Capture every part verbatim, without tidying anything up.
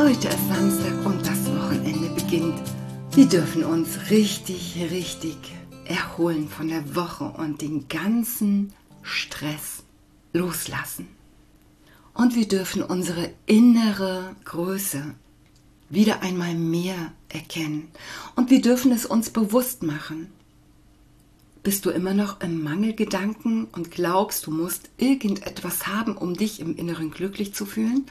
Heute ist Samstag und das Wochenende beginnt. Wir dürfen uns richtig, richtig erholen von der Woche und den ganzen Stress loslassen. Und wir dürfen unsere innere Größe wieder einmal mehr erkennen. Und wir dürfen es uns bewusst machen. Bist du immer noch im Mangelgedanken und glaubst, du musst irgendetwas haben, um dich im Inneren glücklich zu fühlen?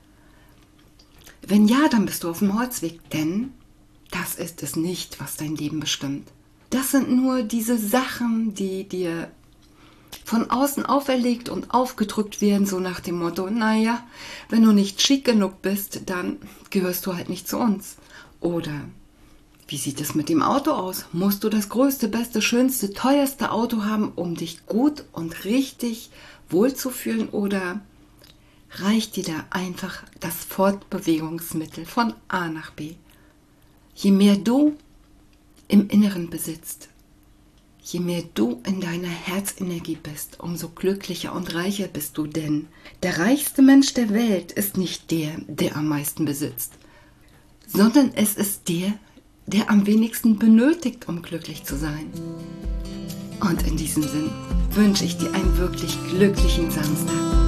Wenn ja, dann bist du auf dem Holzweg, denn das ist es nicht, was dein Leben bestimmt. Das sind nur diese Sachen, die dir von außen auferlegt und aufgedrückt werden, so nach dem Motto, naja, wenn du nicht schick genug bist, dann gehörst du halt nicht zu uns. Oder, wie sieht es mit dem Auto aus? Musst du das größte, beste, schönste, teuerste Auto haben, um dich gut und richtig wohlzufühlen? Oder reicht dir da einfach das Fortbewegungsmittel von A nach B? Je mehr du im Inneren besitzt, je mehr du in deiner Herzenergie bist, umso glücklicher und reicher bist du, denn der reichste Mensch der Welt ist nicht der, der am meisten besitzt, sondern es ist der, der am wenigsten benötigt, um glücklich zu sein. Und in diesem Sinn wünsche ich dir einen wirklich glücklichen Samstag.